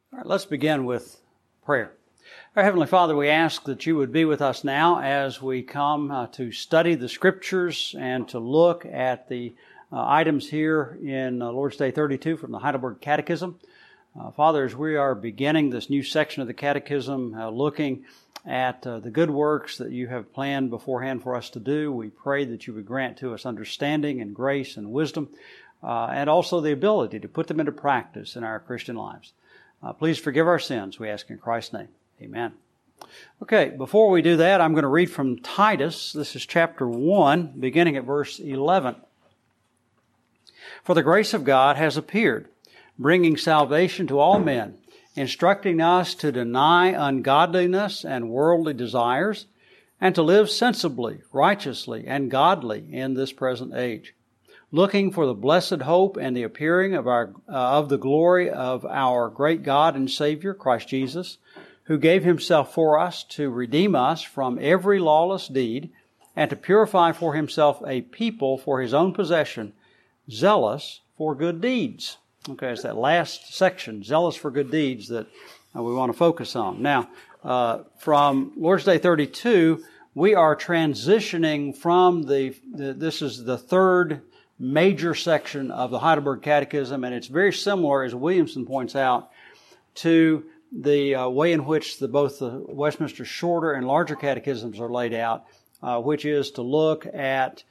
All right, let's begin with prayer. Our Heavenly Father, we ask that you would be with us now as we come to study the Scriptures and to look at the items here in Lord's Day 32 from the Heidelberg Catechism. Father, as we are beginning this new section of the Catechism, looking at the good works that you have planned beforehand for us to do, we pray that you would grant to us understanding and grace and wisdom, and also the ability to put them into practice in our Christian lives. Please forgive our sins, we ask in Christ's name. Amen. Okay, before we do that, I'm going to read from Titus. This is chapter 1, beginning at verse 11. For the grace of God has appeared, bringing salvation to all men, instructing us to deny ungodliness and worldly desires, and to live sensibly, righteously, and godly in this present age, looking for the blessed hope and the appearing of the glory of our great God and Savior, Christ Jesus, who gave himself for us to redeem us from every lawless deed and to purify for himself a people for his own possession, zealous for good deeds. Okay, it's that last section, zealous for good deeds, that we want to focus on. Now, from Lord's Day 32, we are transitioning from this is the third major section of the Heidelberg Catechism, and it's very similar, as Williamson points out, to the way in which both the Westminster Shorter and Larger Catechisms are laid out, which is to look at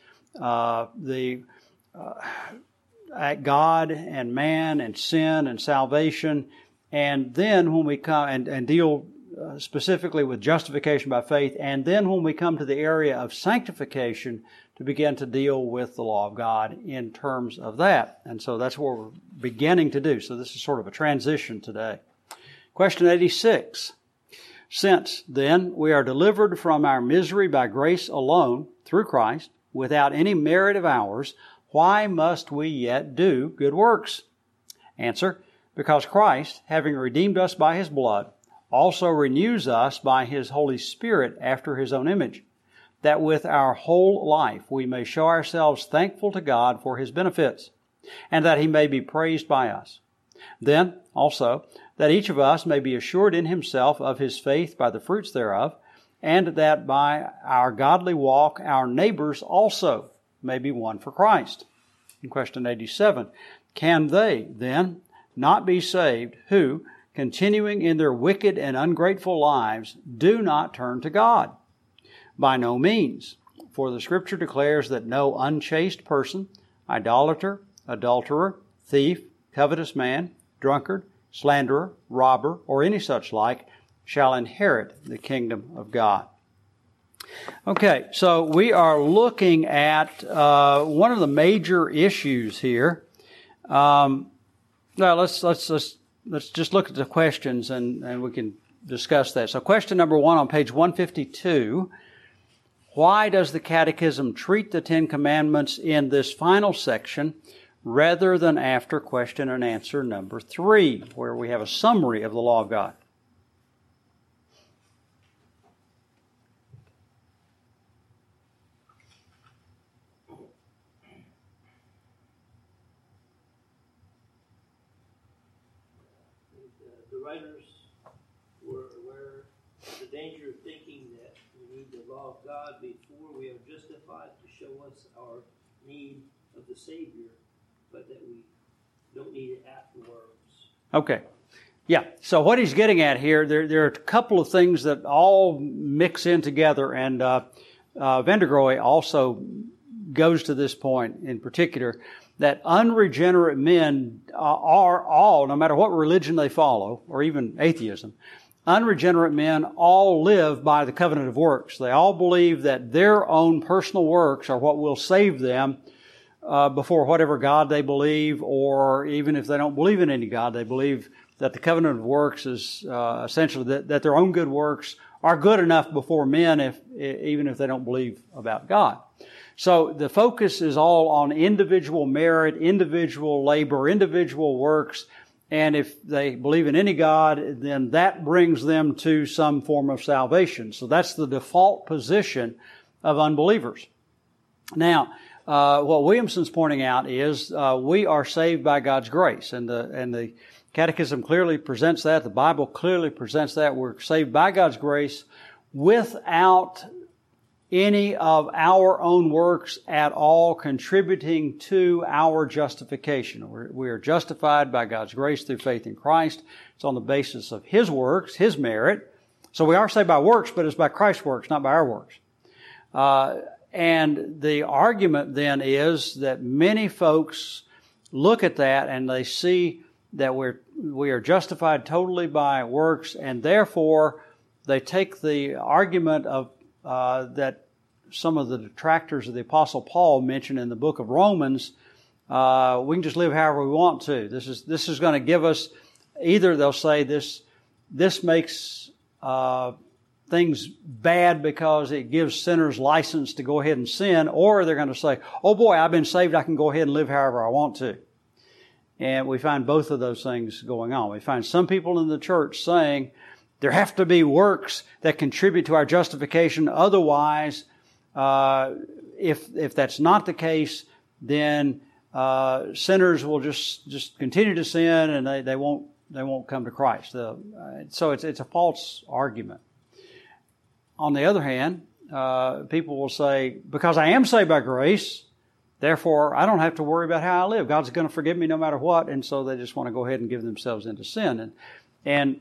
at God and man and sin and salvation, and then when we come and deal specifically with justification by faith, and then when we come to the area of sanctification, to begin to deal with the law of God in terms of that. And so that's what we're beginning to do. So this is sort of a transition today. Question 86. Since, then, we are delivered from our misery by grace alone, through Christ, without any merit of ours, why must we yet do good works? Answer, because Christ, having redeemed us by his blood, also renews us by his Holy Spirit after his own image, that with our whole life we may show ourselves thankful to God for his benefits, and that he may be praised by us. Then, also, that each of us may be assured in himself of his faith by the fruits thereof, and that by our godly walk our neighbors also may be won for Christ. In question 87, can they, then, not be saved who, continuing in their wicked and ungrateful lives, do not turn to God? By no means, for the Scripture declares that no unchaste person, idolater, adulterer, thief, covetous man, drunkard, slanderer, robber, or any such like, shall inherit the kingdom of God. Okay, so we are looking at one of the major issues here. Now let's just look at the questions and we can discuss that. So question number 1 on page 152. Why does the Catechism treat the Ten Commandments in this final section rather than after question and answer number 3, where we have a summary of the law of God? The writers were aware of the danger of thinking that we need the law of God before we are justified to show us our need of the Savior, but that we don't need it afterwards. Okay. Yeah. So what he's getting at here, there are a couple of things that all mix in together, and Vandergrohe also goes to this point in particular, that unregenerate men are all, no matter what religion they follow, or even atheism, unregenerate men all live by the covenant of works. They all believe that their own personal works are what will save them before whatever God they believe, or even if they don't believe in any God, they believe that the covenant of works is essentially that their own good works are good enough before men, even if they don't believe about God. So the focus is all on individual merit, individual labor, individual works, and if they believe in any God, then that brings them to some form of salvation. So that's the default position of unbelievers. Now, what Williamson's pointing out is we are saved by God's grace, and the Catechism clearly presents that. The Bible clearly presents that. We're saved by God's grace without any of our own works at all contributing to our justification. We are justified by God's grace through faith in Christ. It's on the basis of His works, His merit. So we are saved by works, but it's by Christ's works, not by our works. And the argument then is that many folks look at that and they see that we are justified totally by works, and therefore they take the argument of that some of the detractors of the Apostle Paul mentioned in the book of Romans. We can just live however we want to. This is going to give us, either they'll say this makes things bad because it gives sinners license to go ahead and sin, or they're going to say, oh boy, I've been saved, I can go ahead and live however I want to. And we find both of those things going on. We find some people in the church saying there have to be works that contribute to our justification. Otherwise, if that's not the case, then sinners will just continue to sin and they won't come to Christ. So it's a false argument. On the other hand, people will say, because I am saved by grace, therefore I don't have to worry about how I live. God's going to forgive me no matter what, and so they just want to go ahead and give themselves into sin. And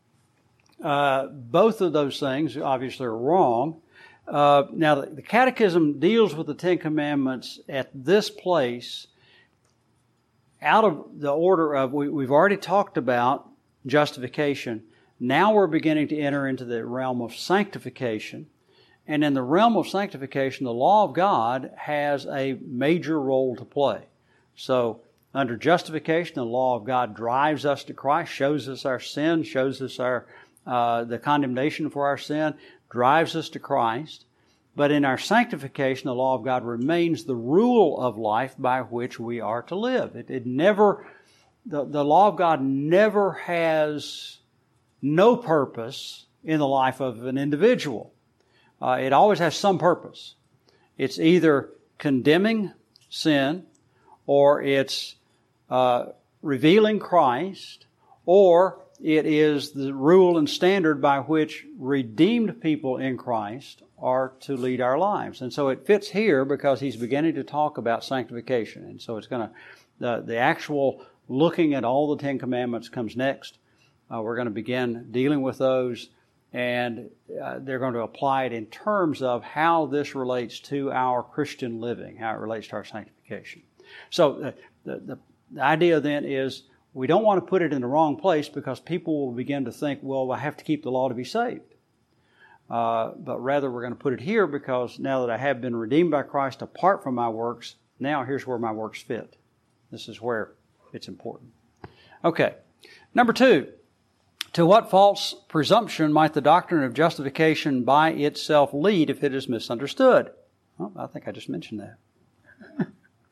both of those things obviously are wrong. Now, the Catechism deals with the Ten Commandments at this place out of the order of, we've already talked about justification. Now we're beginning to enter into the realm of sanctification. And in the realm of sanctification, the law of God has a major role to play. So, under justification, the law of God drives us to Christ, shows us our sin, shows us the condemnation for our sin, drives us to Christ. But in our sanctification, the law of God remains the rule of life by which we are to live. The law of God never has no purpose in the life of an individual. It always has some purpose. It's either condemning sin, or it's revealing Christ, or it is the rule and standard by which redeemed people in Christ are to lead our lives. And so it fits here because he's beginning to talk about sanctification. And so it's going to, the actual looking at all the Ten Commandments comes next. We're going to begin dealing with those, and they're going to apply it in terms of how this relates to our Christian living, how it relates to our sanctification. So the idea then is we don't want to put it in the wrong place, because people will begin to think, well, I have to keep the law to be saved. But rather we're going to put it here because now that I have been redeemed by Christ apart from my works, now here's where my works fit. This is where it's important. Okay. Number 2. To what false presumption might the doctrine of justification by itself lead if it is misunderstood? Well, I think I just mentioned that.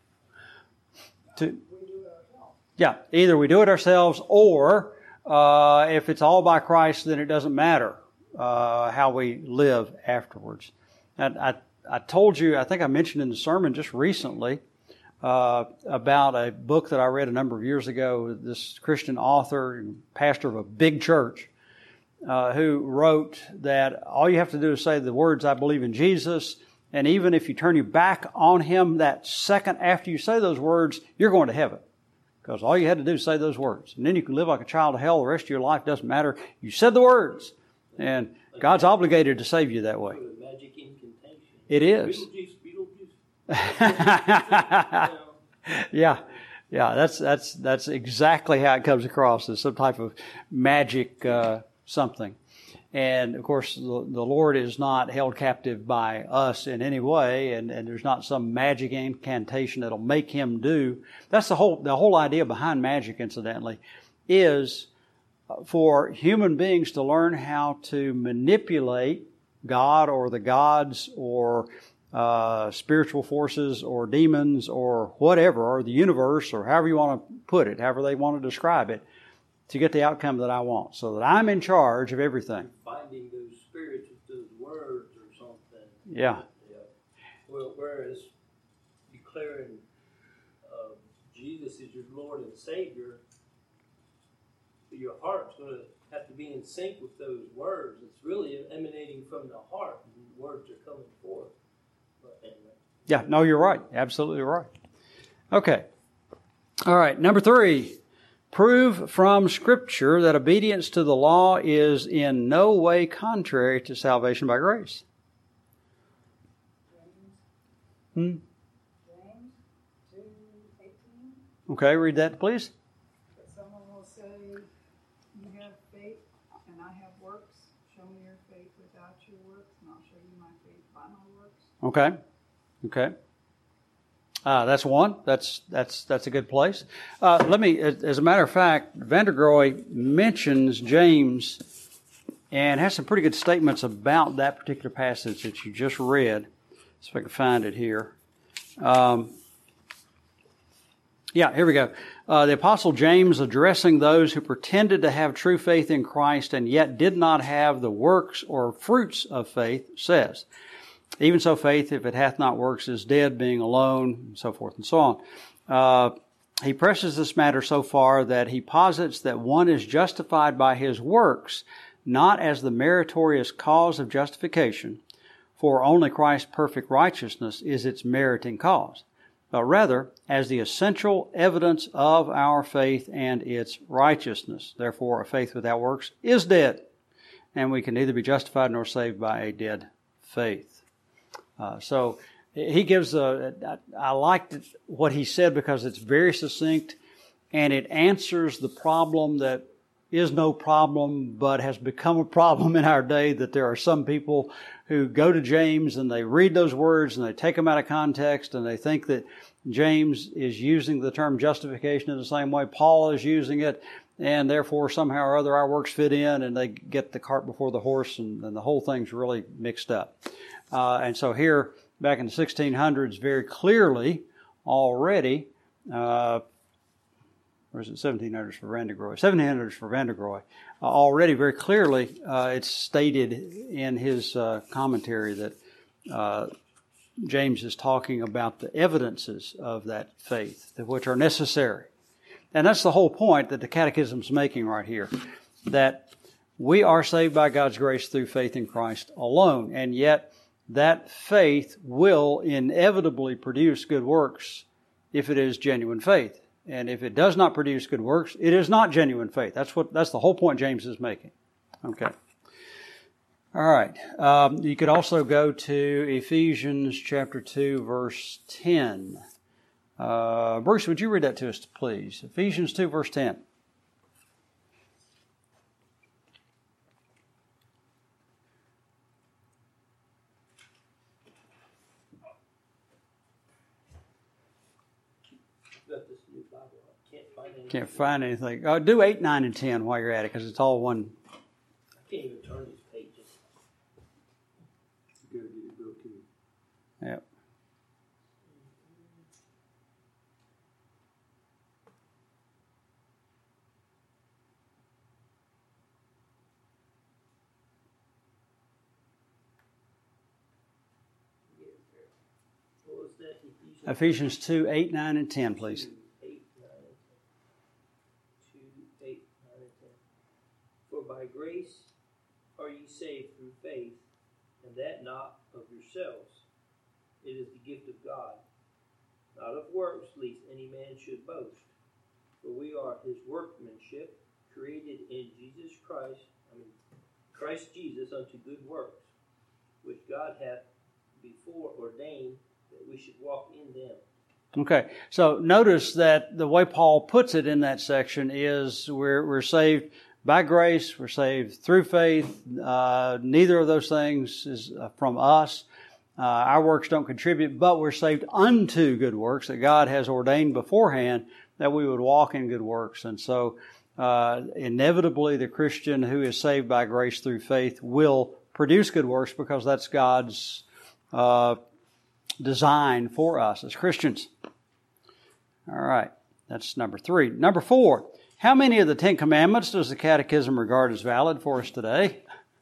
Yeah, either we do it ourselves, or if it's all by Christ, then it doesn't matter how we live afterwards. And I told you, I think I mentioned in the sermon just recently about a book that I read a number of years ago. This Christian author and pastor of a big church who wrote that all you have to do is say the words, I believe in Jesus, and even if you turn your back on Him that second after you say those words, you're going to heaven. Because all you had to do is say those words. And then you can live like a child of hell the rest of your life. Doesn't matter. You said the words. And God's obligated to save you that way. Magic incantation. It is. Yeah. That's exactly how it comes across, as some type of magic something. And of course, the Lord is not held captive by us in any way, and there's not some magic incantation that'll make Him do. That's the whole idea behind magic, incidentally, is for human beings to learn how to manipulate God or the gods or spiritual forces or demons or whatever, or the universe, or however you want to put it, however they want to describe it, to get the outcome that I want, so that I'm in charge of everything. Finding those spirits with those words or something. Yeah. Well, whereas declaring Jesus is your Lord and Savior, your heart's going to have to be in sync with those words. It's really emanating from the heart, and the words are coming forth. But anyway. Yeah, no, you're right. Absolutely right. Okay. All right, number 3. Prove from Scripture that obedience to the law is in no way contrary to salvation by grace. James 2:18. Okay, read that, please. But someone will say, you have faith and I have works. Show me your faith without your works, and I'll show you my faith by my works. Okay. That's one. That's a good place. Let me, as a matter of fact, Vandergroy mentions James and has some pretty good statements about that particular passage that you just read. See if I can find it here. Here we go. The Apostle James, addressing those who pretended to have true faith in Christ and yet did not have the works or fruits of faith, says, even so faith, if it hath not works, is dead, being alone, and so forth and so on. He presses this matter so far that he posits that one is justified by his works, not as the meritorious cause of justification, for only Christ's perfect righteousness is its meriting cause, but rather as the essential evidence of our faith and its righteousness. Therefore, a faith without works is dead, and we can neither be justified nor saved by a dead faith. So he gives I liked what he said because it's very succinct and it answers the problem that is no problem but has become a problem in our day, that there are some people who go to James and they read those words and they take them out of context and they think that James is using the term justification in the same way Paul is using it, and therefore somehow or other our works fit in, and they get the cart before the horse, and the whole thing's really mixed up. And so here, back in the 1600s, very clearly already, or is it 1700s for Vandergroy? 1700s for Vandergroy. Already very clearly, it's stated in his commentary that James is talking about the evidences of that faith, which are necessary. And that's the whole point that the Catechism's making right here, that we are saved by God's grace through faith in Christ alone, and yet that faith will inevitably produce good works if it is genuine faith. And if it does not produce good works, it is not genuine faith. That's the whole point James is making. Okay. All right. You could also go to Ephesians chapter 2, verse 10. Bruce, would you read that to us, please? Ephesians 2, verse 10. Can't find anything. Do 8, 9, and 10 while you're at it, because it's all one. I can't even turn these pages. You gotta get it built in. Yep. What was that? Ephesians 2, 8, 9, and 10, please. 8, 9, and 10. 2, 8, 9, and 10. For by grace are ye saved through faith, and that not of yourselves. It is the gift of God, not of works, lest any man should boast. For we are his workmanship, created in Christ Jesus unto good works, which God hath before ordained that we should walk in them. Okay, so notice that the way Paul puts it in that section is we're saved by grace, we're saved through faith. Neither of those things is from us. Our works don't contribute, but we're saved unto good works that God has ordained beforehand that we would walk in good works. And so inevitably the Christian who is saved by grace through faith will produce good works, because that's God's design for us as Christians. All right, that's number 3. Number 4, how many of the 10 Commandments does the Catechism regard as valid for us today?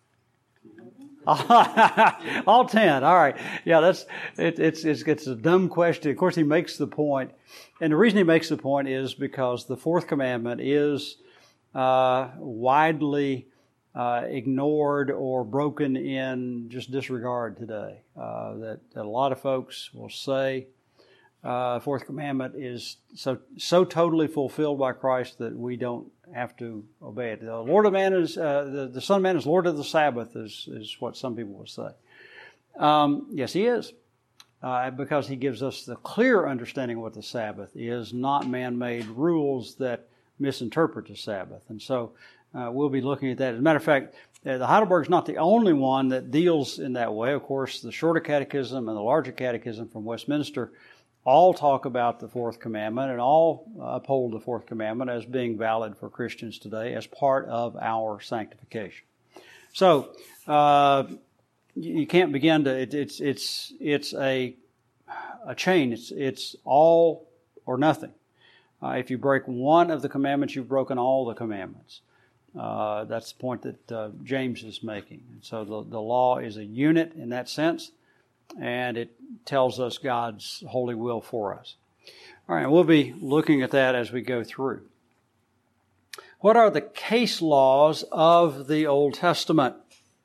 All 10. All right. Yeah, it's a dumb question. Of course, he makes the point, and the reason he makes the point is because the 4th commandment is widely ignored or broken in just disregard today. That a lot of folks will say Fourth Commandment is so totally fulfilled by Christ that we don't have to obey it. The Lord of Man is the Son of Man is Lord of the Sabbath is what some people will say. Yes, He is, because He gives us the clear understanding of what the Sabbath is, not man-made rules that misinterpret the Sabbath. And so we'll be looking at that. As a matter of fact, the Heidelberg is not the only one that deals in that way. Of course, the Shorter Catechism and the Larger Catechism from Westminster all talk about the Fourth Commandment and all uphold the Fourth Commandment as being valid for Christians today as part of our sanctification. So you can't begin to. It's a chain. It's all or nothing. If you break one of the commandments, you've broken all the commandments. That's the point that James is making. And so the law is a unit in that sense, and it tells us God's holy will for us. All right, we'll be looking at that as we go through. What are the case laws of the Old Testament?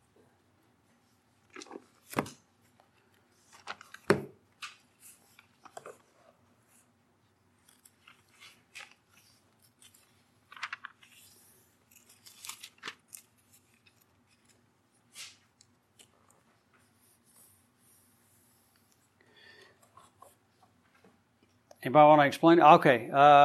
Anybody want to explain it? Okay.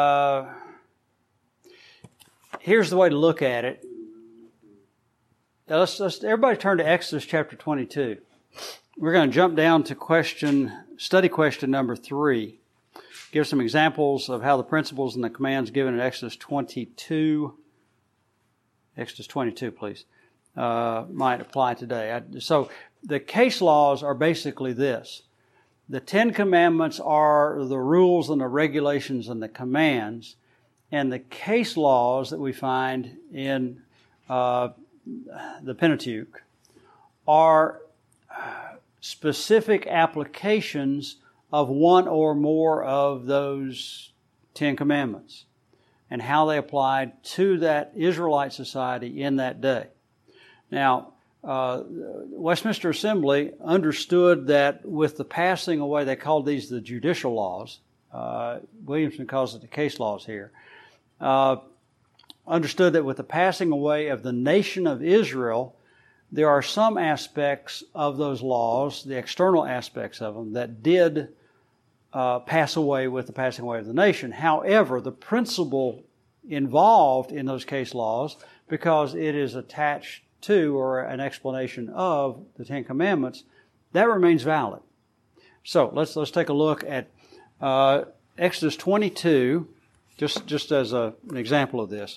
Here's the way to look at it. Now let's everybody turn to Exodus chapter 22. We're going to jump down to study question number 3. Give some examples of how the principles and the commands given in Exodus 22. Exodus 22, please. Might apply today. So the case laws are basically this. The 10 Commandments are the rules and the regulations and the commands, and the case laws that we find in the Pentateuch are specific applications of one or more of those 10 Commandments and how they applied to that Israelite society in that day. Now, Westminster Assembly understood that with the passing away, they called these the judicial laws. Williamson calls it the case laws here. Understood that with the passing away of the nation of Israel, there are some aspects of those laws, the external aspects of them, that did pass away with the passing away of the nation. However, the principle involved in those case laws, because it is attached to or an explanation of the 10 Commandments, that remains valid. So let's take a look at Exodus 22, just as an example of this.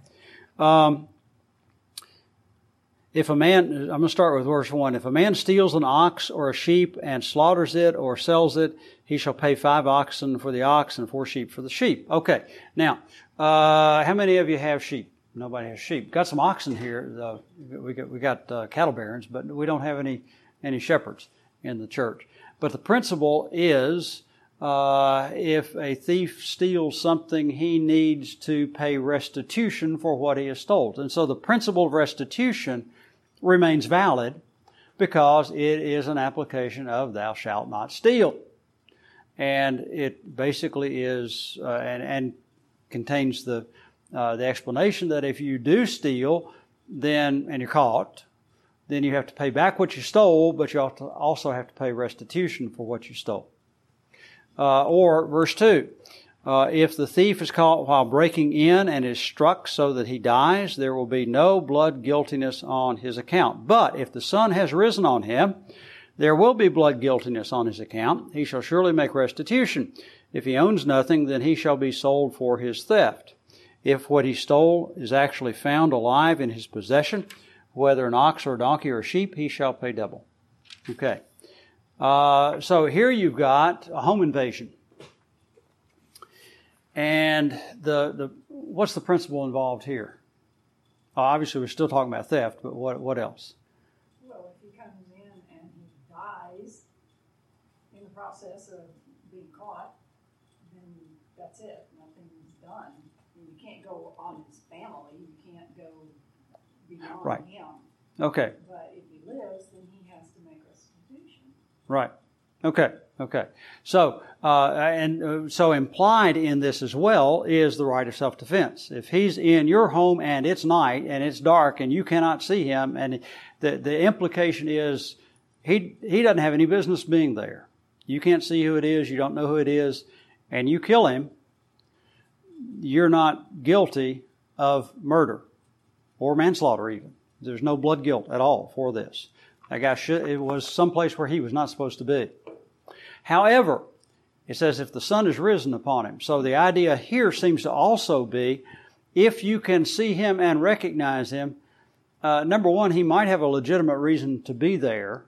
If a man, I'm going to start with verse 1. If a man steals an ox or a sheep and slaughters it or sells it, he shall pay 5 oxen for the ox and 4 sheep for the sheep. Okay, now, how many of you have sheep? Nobody has sheep. Got some oxen here. We got cattle barons, but we don't have any shepherds in the church. But the principle is, if a thief steals something, he needs to pay restitution for what he has stolen. And so the principle of restitution remains valid because it is an application of "thou shalt not steal," and it basically is and contains the explanation that if you do steal, then and you're caught, then you have to pay back what you stole, but you also have to pay restitution for what you stole. Or verse 2, if the thief is caught while breaking in and is struck so that he dies, there will be no blood guiltiness on his account. But if the sun has risen on him, there will be blood guiltiness on his account. He shall surely make restitution. If he owns nothing, then he shall be sold for his theft. If what he stole is actually found alive in his possession, whether an ox or a donkey or a sheep, he shall pay double. Okay. So here you've got a home invasion. And what's the principle involved here? Obviously, we're still talking about theft, but what else? Well, if he comes in and he dies in the process of being caught, then that's it. Nothing's done. You can't go on his family. You can't go beyond Right. him. Okay. But if he lives, then he has to make restitution. Right. Okay. Okay. So, so implied in this as well is the right of self-defense. If he's in your home and it's night and it's dark and you cannot see him, and the implication is he doesn't have any business being there. You can't see who it is. You don't know who it is, and you kill him. You're not guilty of murder or manslaughter even. There's no blood guilt at all for this. That guy it was someplace where he was not supposed to be. However, it says if the sun is risen upon him. So the idea here seems to also be if you can see him and recognize him, number one, he might have a legitimate reason to be there.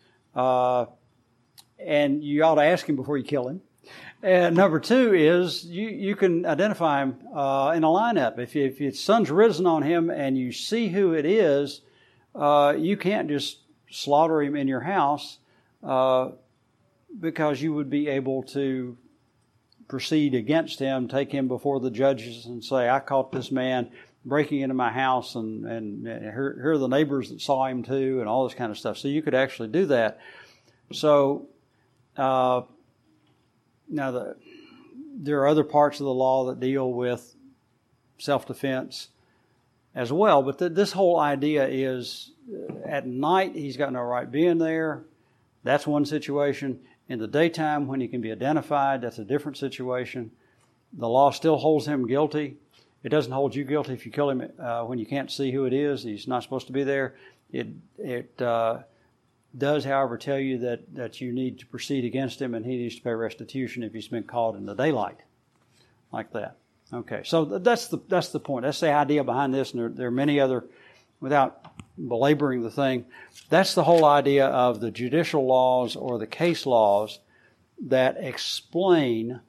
And you ought to ask him before you kill him. And number two is you can identify him in a lineup. If the sun's risen on him and you see who it is, you can't just slaughter him in your house because you would be able to proceed against him, take him before the judges and say, I caught this man breaking into my house and here are the neighbors that saw him too and all this kind of stuff. So you could actually do that. So now there are other parts of the law that deal with self-defense as well, but this whole idea is at night he's got no right being there. That's one situation. In the daytime when he can be identified, that's a different situation. The law still holds him guilty. It doesn't hold you guilty if you kill him when you can't see who it is. He's not supposed to be there. It does, however, tell you that you need to proceed against him and he needs to pay restitution if he's been caught in the daylight, like that. Okay, so that's the point. That's the idea behind this, and there are many other, without belaboring the thing, that's the whole idea of the judicial laws or the case laws that explain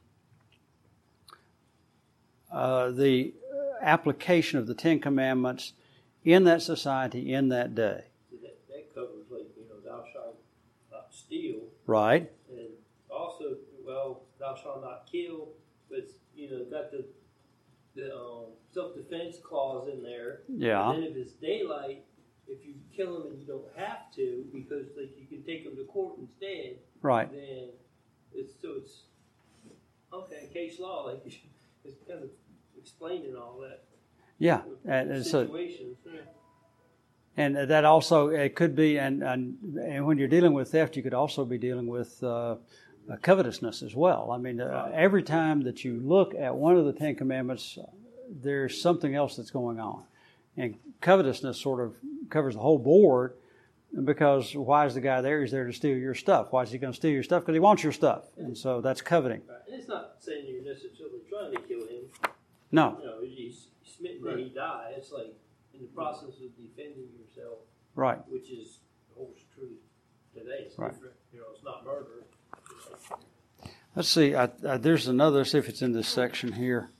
the application of the Ten Commandments in that society in that day. That covers, like, thou shalt not steal. Right. And also, thou shalt not kill, but got the self-defense clause in there. Yeah. And then if it's daylight, if you kill him and you don't have to, because you can take him to court instead. Right. Then it's okay. Case law, it's kind of explaining all that. Yeah, and situations. And that also it could be, and when you're dealing with theft, you could also be dealing with covetousness as well. I mean, every time that you look at one of the Ten Commandments, there's something else that's going on, and covetousness sort of covers the whole board. Because why is the guy there? He's there to steal your stuff. Why is he going to steal your stuff? Because he wants your stuff, and so that's coveting. Right. And it's not saying you're necessarily trying to kill him. No. He's smitten and he died. It's like in the process of defending yourself. Right. Which holds true today. It's right. Different. It's not murder. Let's see. There's another. Let's see if it's in this section here.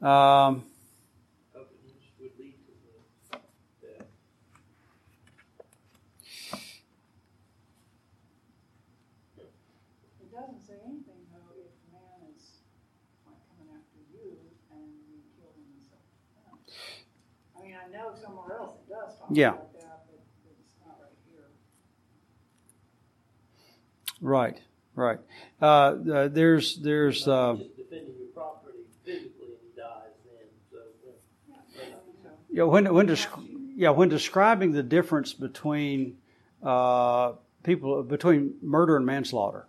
Would lead to that. It doesn't say anything, though, if a man is coming after you and you kill him in self-defense. I mean, I know somewhere else it does talk about that, but it's not right here. Right. There's just defending your property physically and he dies then. when describing the difference between between murder and manslaughter,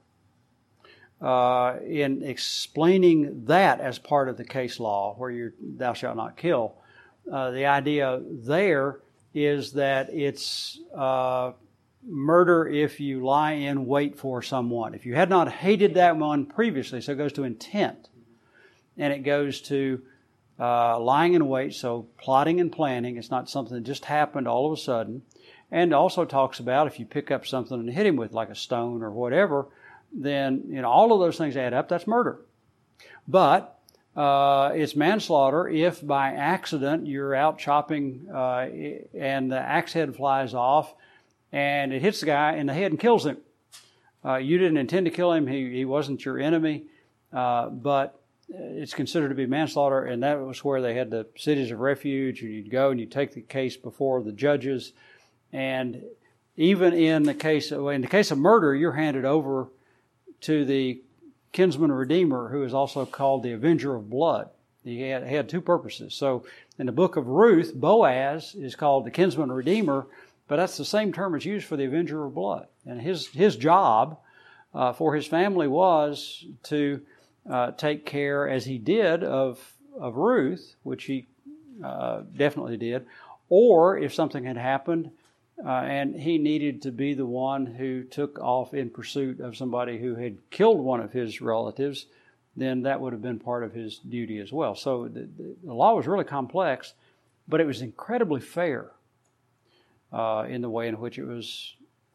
in explaining that as part of the case law where thou shalt not kill, the idea there is that it's murder if you lie in wait for someone. If you had not hated that one previously, so it goes to intent. And it goes to lying in wait, so plotting and planning. It's not something that just happened all of a sudden. And also talks about if you pick up something and hit him with like a stone or whatever, then all of those things add up. That's murder. But it's manslaughter if by accident you're out chopping and the axe head flies off and it hits the guy in the head and kills him. You didn't intend to kill him. He wasn't your enemy. But it's considered to be manslaughter, and that was where they had the cities of refuge, and you'd go and you'd take the case before the judges. And even in the case of murder, you're handed over to the kinsman redeemer, who is also called the avenger of blood. He had two purposes. So in the book of Ruth, Boaz is called the kinsman redeemer, but that's the same term that's used for the avenger of blood. And his job for his family was to take care, as he did, of Ruth, which he definitely did, or if something had happened and he needed to be the one who took off in pursuit of somebody who had killed one of his relatives, then that would have been part of his duty as well. So the law was really complex, but it was incredibly fair in the way in which it was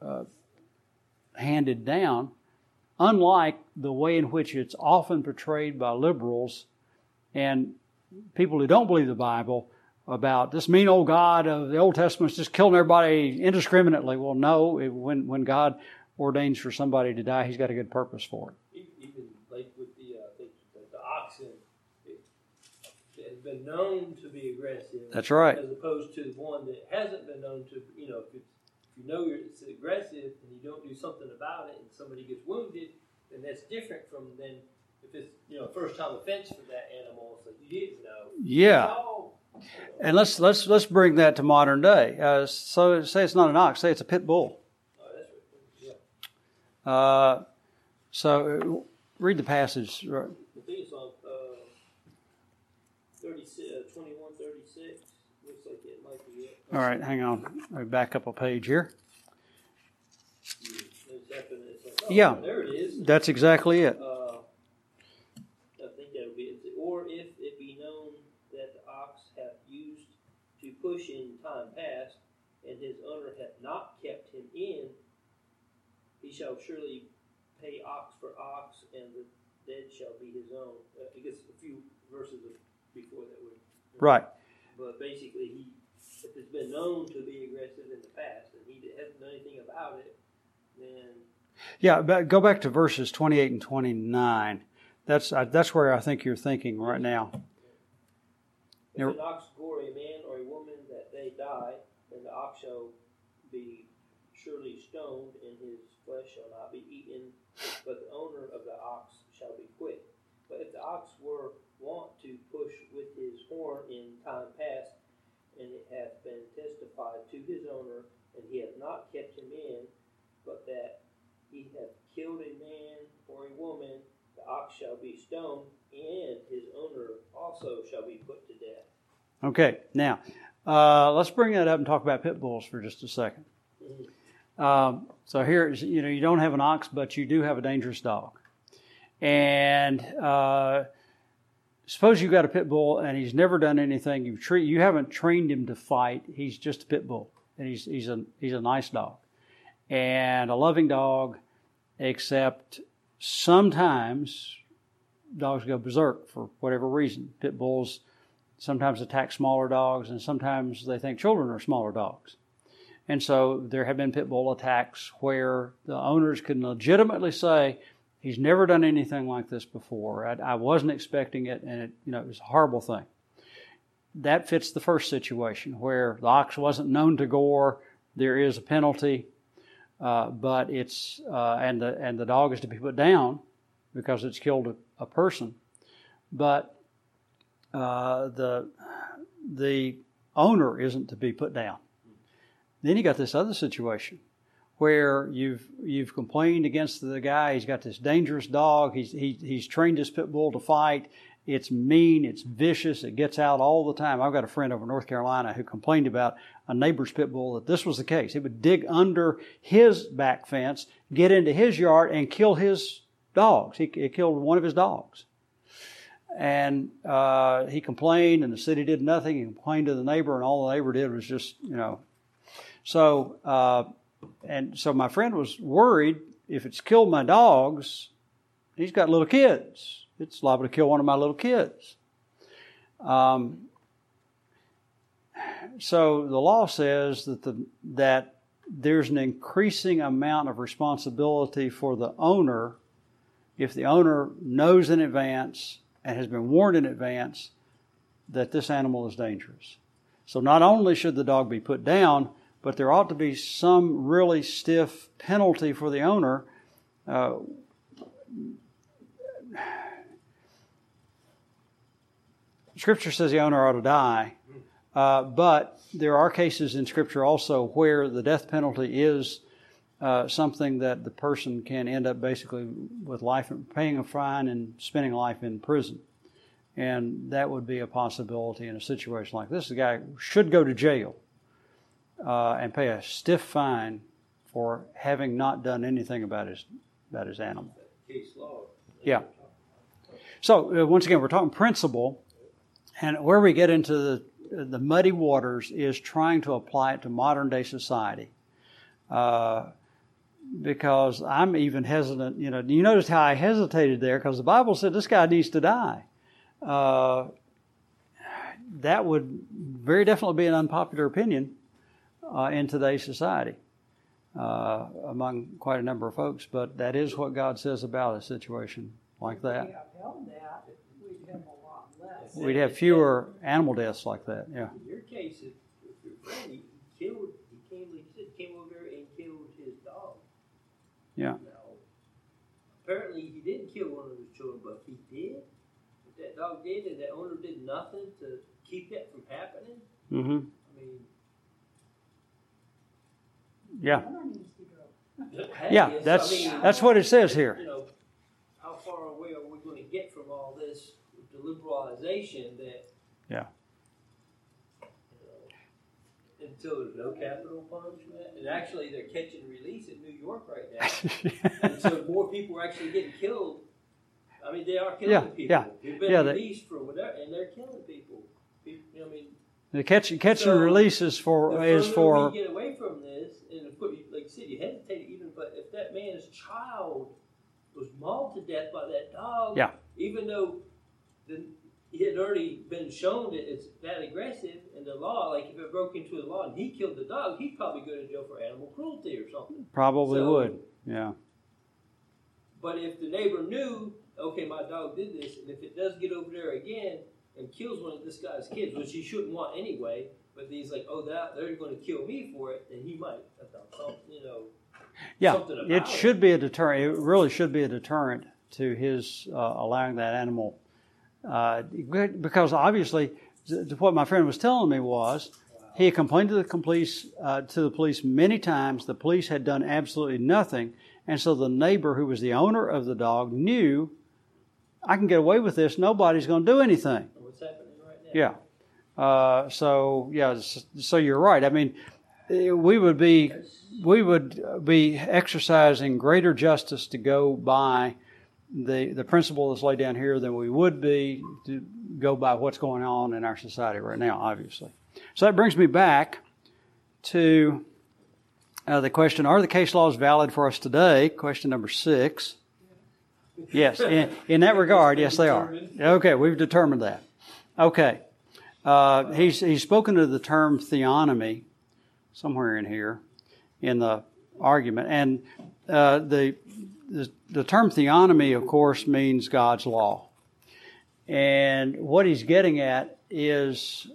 handed down, unlike the way in which it's often portrayed by liberals and people who don't believe the Bible about this mean old God of the Old Testament is just killing everybody indiscriminately. Well, no, when God ordains for somebody to die, He's got a good purpose for it. Even like with the oxen, it has been known to be aggressive. That's right. As opposed to one that hasn't been known to, if you know it's aggressive and you don't do something about it and somebody gets wounded, then that's different from then if it's first time offense for that animal, so you didn't know. Yeah. And let's bring that to modern day. So say it's not an ox, say it's a pit bull. Oh, that's right. Yeah. So read the passage. I think it's on 21:36. Looks like it might be it. All right, hang on. Let me back up a page here. Yeah, there it is. That's exactly it. I think that would be it. Or if it be known that the ox hath used to push in time past, and his owner hath not kept him in, he shall surely pay ox for ox, and the dead shall be his own. I guess a few verses before that would. Right. But basically, if it's been known to be aggressive in the past, and he hasn't done anything about it, then. Yeah, but go back to verses 28 and 29. That's where I think you're thinking right now. If an ox gore a man or a woman that they die, then the ox shall be surely stoned, and his flesh shall not be eaten, but the owner of the ox shall be quit. But if the ox were wont to push with his horn in time past, and it hath been testified to his owner, and he hath not kept him in, but that he hath killed a man or a woman, the ox shall be stoned, and his owner also shall be put to death. Okay, now let's bring that up and talk about pit bulls for just a second. So here, you don't have an ox, but you do have a dangerous dog. And suppose you've got a pit bull and he's never done anything. You haven't trained him to fight. He's just a pit bull, and he's a nice dog and a loving dog. Except sometimes dogs go berserk for whatever reason. Pit bulls sometimes attack smaller dogs, and sometimes they think children are smaller dogs. And so there have been pit bull attacks where the owners can legitimately say, he's never done anything like this before. I wasn't expecting it, and it was a horrible thing. That fits the first situation where the ox wasn't known to gore. There is a penalty. But it's and the dog is to be put down because it's killed a person. But the owner isn't to be put down. Then you got this other situation where you've complained against the guy. He's got this dangerous dog. He's trained his pit bull to fight. It's mean, it's vicious, it gets out all the time. I've got a friend over in North Carolina who complained about a neighbor's pit bull that this was the case. It would dig under his back fence, get into his yard, and kill his dogs. It killed one of his dogs. And he complained, and the city did nothing. He complained to the neighbor, and all the neighbor did was just, So my friend was worried, if it's killed my dogs, he's got little kids. It's liable to kill one of my little kids. So the law says that there's an increasing amount of responsibility for the owner if the owner knows in advance and has been warned in advance that this animal is dangerous. So not only should the dog be put down, but there ought to be some really stiff penalty for the owner. Scripture says the owner ought to die, but there are cases in Scripture also where the death penalty is something that the person can end up basically with life, paying a fine and spending life in prison. And that would be a possibility in a situation like this. The guy should go to jail and pay a stiff fine for having not done anything about his animal. Case law. Yeah. So once again, we're talking principle, and where we get into the muddy waters is trying to apply it to modern day society. Because I'm even hesitant. You notice how I hesitated there because the Bible said this guy needs to die. That would very definitely be an unpopular opinion in today's society among quite a number of folks, but that is what God says about a situation like that. If we upheld that, we'd have a lot less. We'd have fewer animal deaths like that, yeah. In your case, if your friend, he came over there and killed his dog. Yeah. Now, apparently he didn't kill one of his children, but if he did, if that dog did, and that owner did nothing to keep that from happening, Mm-hmm. I mean, Yeah. hey, Yeah, it's- that's what it says here. How far away are we going to get from all this, the liberalization that, Yeah. until there's no capital punishment? And actually, they're catch and release in New York right now. And so more people are actually getting killed. I mean, they are killing people. Yeah. They've been Yeah, released for whatever, and they're killing people. I mean, The catch So, and release is the for further we get away from this, and of course, like you said, you hesitate even, but if that man's child was mauled to death by that dog, Yeah. even though he had already been shown that it's that aggressive in the law, like if it broke into the law and he killed the dog, he'd probably go to jail for animal cruelty or something. probably So- would. Yeah. But if the neighbor knew, okay, my dog did this, and if it does get over there again and kills one of this guy's kids, which he shouldn't want anyway, but he's like, oh, they're going to kill me for it, then he might have done something, Yeah, something about it should be a deterrent. It really should be a deterrent to his allowing that animal, because obviously, what my friend was telling me was he had complained to the police many times. The police had done absolutely nothing, and so the neighbor, who was the owner of the dog, knew, I can get away with this. Nobody's going to do anything. What's happening right now? Yeah. So you're right. I mean, we would be exercising greater justice to go by the principle that's laid down here than we would be to go by what's going on in our society right now, obviously. So that brings me back to the question, are the case laws valid for us today? Question number 6. Yes, in that regard, yes, they are. Okay, we've determined that. Okay. He's spoken of the term theonomy somewhere in here in the argument. And the term theonomy, of course, means God's law. And what he's getting at is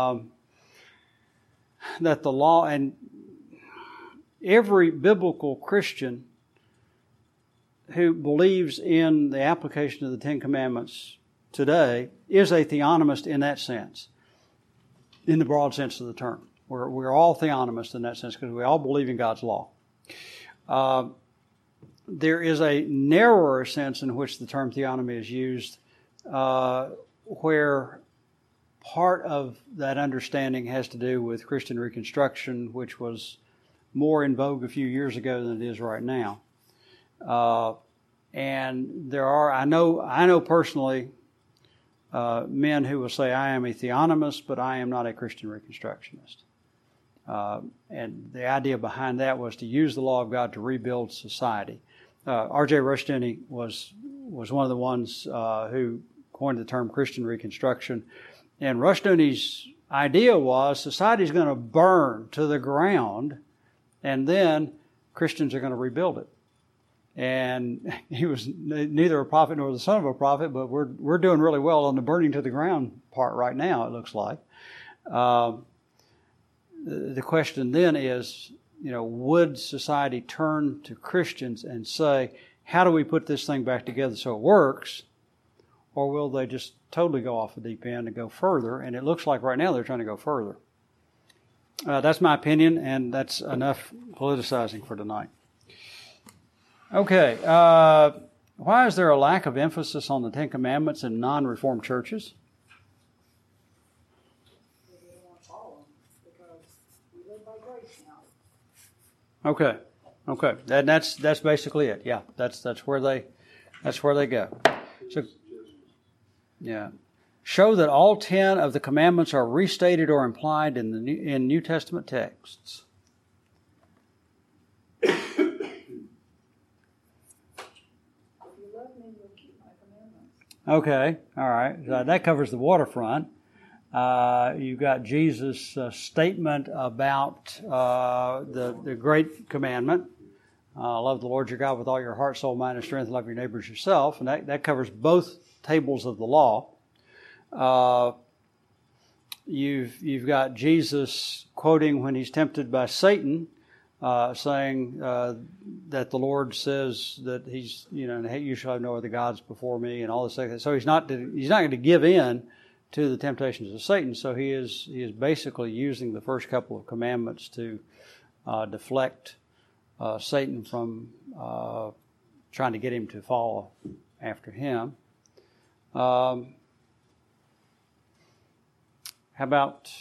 that the law, and every biblical Christian who believes in the application of the Ten Commandments today is a theonomist in that sense, in the broad sense of the term. We're all theonomists in that sense because we all believe in God's law. There is a narrower sense in which the term theonomy is used, where part of that understanding has to do with Christian Reconstruction, which was more in vogue a few years ago than it is right now. And there are, I know personally, men who will say, I am a theonomist, but I am not a Christian Reconstructionist. And the idea behind that was to use the law of God to rebuild society. R.J. Rushdoony was one of the ones who coined the term Christian Reconstruction. And Rushdoony's idea was society is going to burn to the ground, and then Christians are going to rebuild it. And he was neither a prophet nor the son of a prophet, but we're doing really well on the burning to the ground part right now, it looks like. The question then is, would society turn to Christians and say, how do we put this thing back together so it works? Or will they just totally go off the deep end and go further? And it looks like right now they're trying to go further. That's my opinion, and that's enough politicizing for tonight. Okay, why is there a lack of emphasis on the Ten Commandments in non-Reformed churches? We don't want to follow them because we live by grace now. Okay, that's basically it. Yeah, that's where they go. So, yeah, show that all 10 of the commandments are restated or implied in New Testament texts. Okay, all right. That covers the waterfront. You've got Jesus' statement about the great commandment. Love the Lord your God with all your heart, soul, mind, and strength. Love your neighbors yourself. And that covers both tables of the law. You've got Jesus quoting when he's tempted by Satan, saying that the Lord says that he's, hey, you shall have no other gods before me, and all this stuff. So he's not going to give in to the temptations of Satan. So he is basically using the first couple of commandments to deflect Satan from trying to get him to follow after him. How about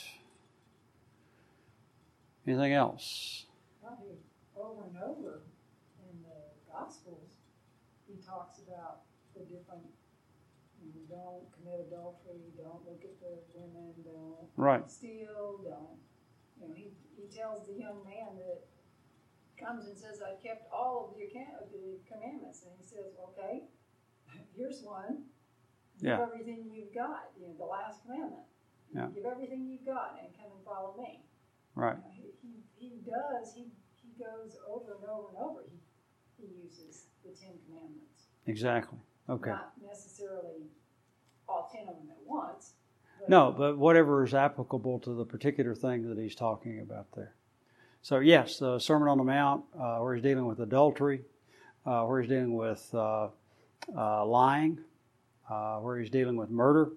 anything else? Over and over in the Gospels, he talks about the different, don't commit adultery, don't look at the women, don't steal, don't. He tells the young man that comes and says, I've kept all of the commandments. And he says, okay, here's one. Give everything you've got, the last commandment. Yeah. Give everything you've got and come and follow me. Right. He does. He goes over and over and over. He uses the 10 commandments. Exactly. Okay. Not necessarily all 10 of them at once. No, but whatever is applicable to the particular thing that he's talking about there. So yes, the Sermon on the Mount, where he's dealing with adultery, where he's dealing with lying, where he's dealing with murder.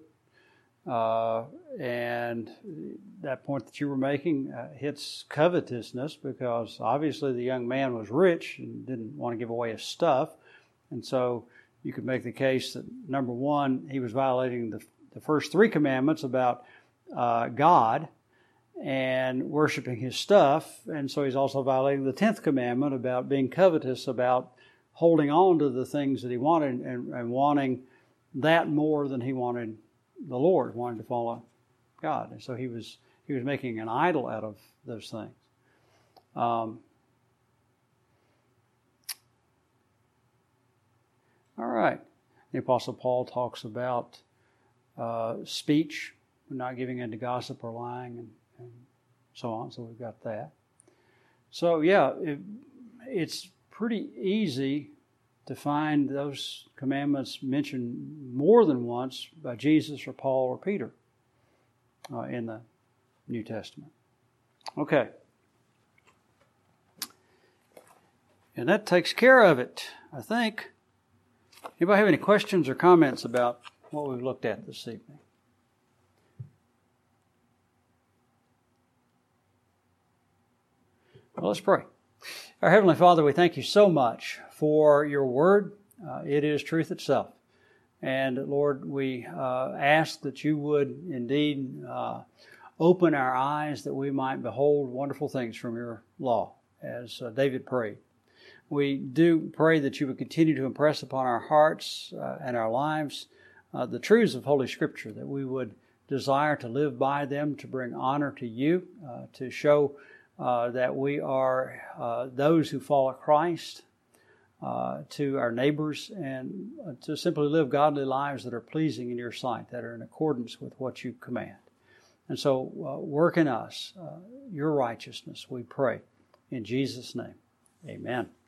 And that point that you were making hits covetousness, because obviously the young man was rich and didn't want to give away his stuff. And so you could make the case that, number one, he was violating the first 3 commandments about God and worshiping his stuff. And so he's also violating the 10th commandment about being covetous, about holding on to the things that he wanted and wanting that more than he wanted the Lord, wanted to follow God. And so he was making an idol out of those things. All right. The Apostle Paul talks about speech, not giving in to gossip or lying, and so on. So we've got that. So it's pretty easy to find those commandments mentioned more than once by Jesus or Paul or Peter in the New Testament. Okay. And that takes care of it, I think. Anybody have any questions or comments about what we've looked at this evening? Well, let's pray. Our Heavenly Father, we thank you so much for your word. It is truth itself. And Lord, we ask that you would indeed open our eyes that we might behold wonderful things from your law, as David prayed. We do pray that you would continue to impress upon our hearts and our lives the truths of Holy Scripture, that we would desire to live by them, to bring honor to you, to show that we are those who follow Christ, to our neighbors, and to simply live godly lives that are pleasing in your sight, that are in accordance with what you command. And so work in us your righteousness, we pray. In Jesus' name, amen.